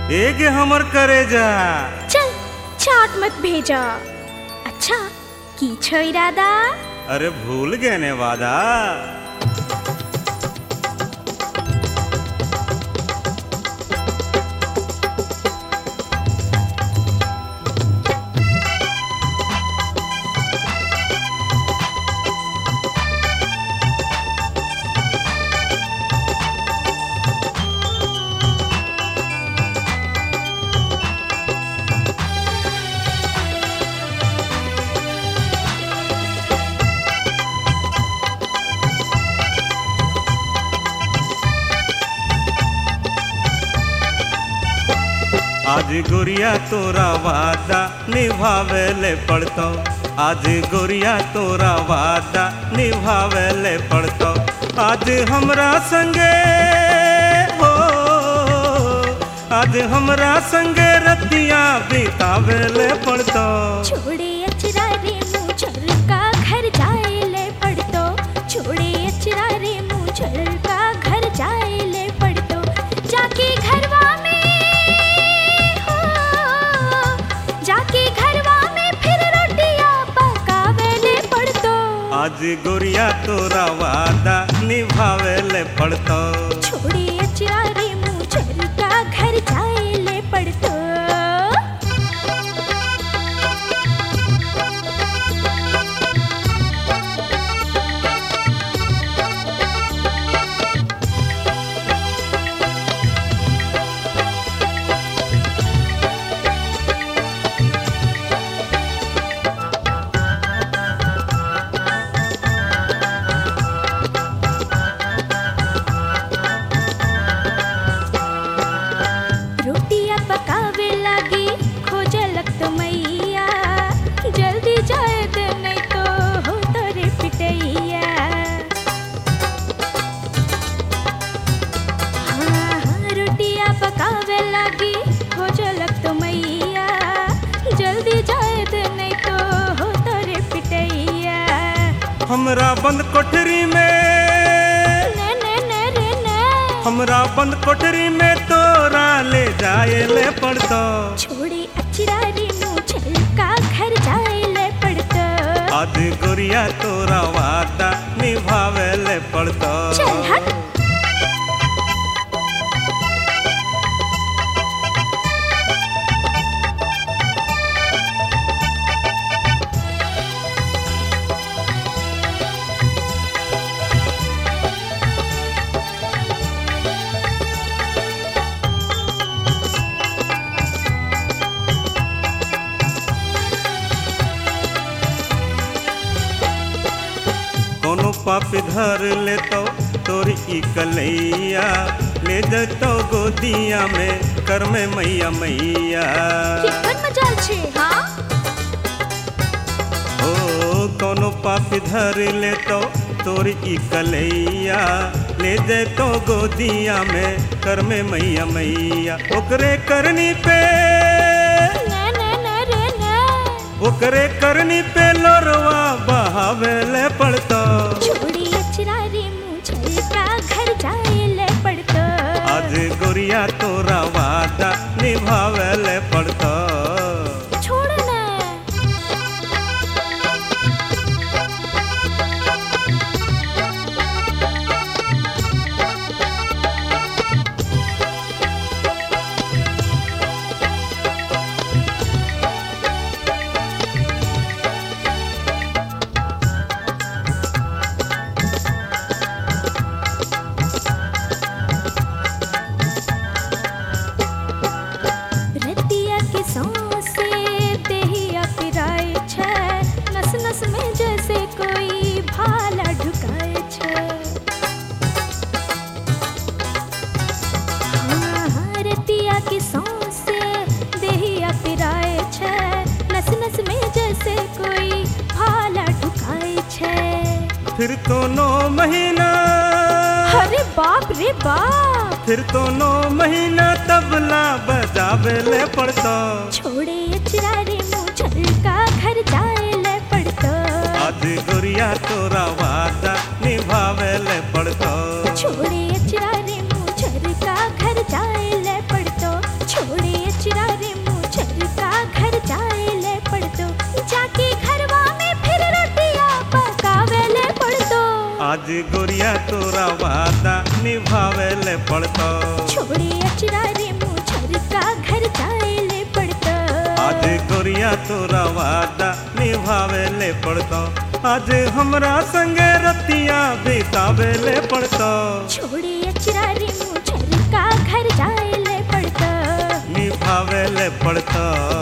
एगे हमर करेजा। चल चाट मत भेजा। अच्छा की छ इरादा? अरे भूल गए ने वादा। आज गोरिया तोरा वादा निभावे ले पड़तो। आज गोरिया तोरा वादा निभावे ले पड़तो। आज हमरा संगे हो, आज हमरा संगे रतिया बितावे ले पड़तो। छोड़े अचरा रे मुझल का घर जाए ले पड़तो। छोड़े अचरा रे मुझल का घर जाए ले पड़तो। जाके घरवा में हो, जाके घरवा में फिर रोटियां पकावे ले पड़तो। आज गोरिया तोरा वादा निभावे ले पड़तो। छोड़े अचरा रे मुझल का घर जाए ले पड़तो। रोटियां पकावे लागी खोजलक तो मैया। जल्दी जाए दे नहीं तो हो तोरे पिटैया। हाँ, रोटियां पकावे लागी खोजलक तो मैया। जल्दी जाए दे नहीं तो हो तोरे पिटैया। हमरा बंद कोठरी में, ने ने ने रे ने। हमरा बंद कोठरी में तोरा ले जाए ले पड़तो। छोड़े अचरा रे मुझल का घर जाए ले पड़तो। आज गोरिया तोरा वादा निभावे ले पड़तो। चल हट। कोनो पापी धर लेतो तोरी ई कलैया। ले जतो गोदिया में कर में मैया मैया। कितन मजाल छे हाँ। ओ कोनो पापी धर लेतो तोरी ई कलैया। ले जतो गोदिया में कर में मैया मैया। ओकरे करनी पे, ने ने ने रे ने। ओकरे करनी पे लोरवा बहावे ले पड़तो। छोड़ी अचरा रे मुझल का घर जाए ले पड़तो। आज गोरिया तोरा वादा निभावे ले पड़तो। छोड़ ना। रतिया के सांसे देहिया पिराए छे। नस नस में जैसे कोई भाला ढुकाए छे। हाँ हाँ रतिया के सांसे देहिया पिराए छे। नस नस में जैसे कोई भाला ढुकाए छे। फिर तो 9 महीना, अरे बाप रे बाप। फिर तो 9 महीना तबला बजावे ले पड़तो। छोड़े अचरा रे मुझल का घर जाए ले पड़तो। आज गोरिया तोरा वादा निभावे ले पड़तो। छोड़े अचरा रे मुझल का घर जाए ले पड़तो। छोड़े निभावे ले पड़तो। छोड़े अचरा रे मुझर का घर जाए ले पड़तो। आज गोरिया तोरा वादा निभावे ले पड़तो। आज हमरा संगे रतिया बितावे ले पड़तो। छोड़े अचरा रे मुझर का घर जाए ले पड़तो। निभावे ले पड़तो।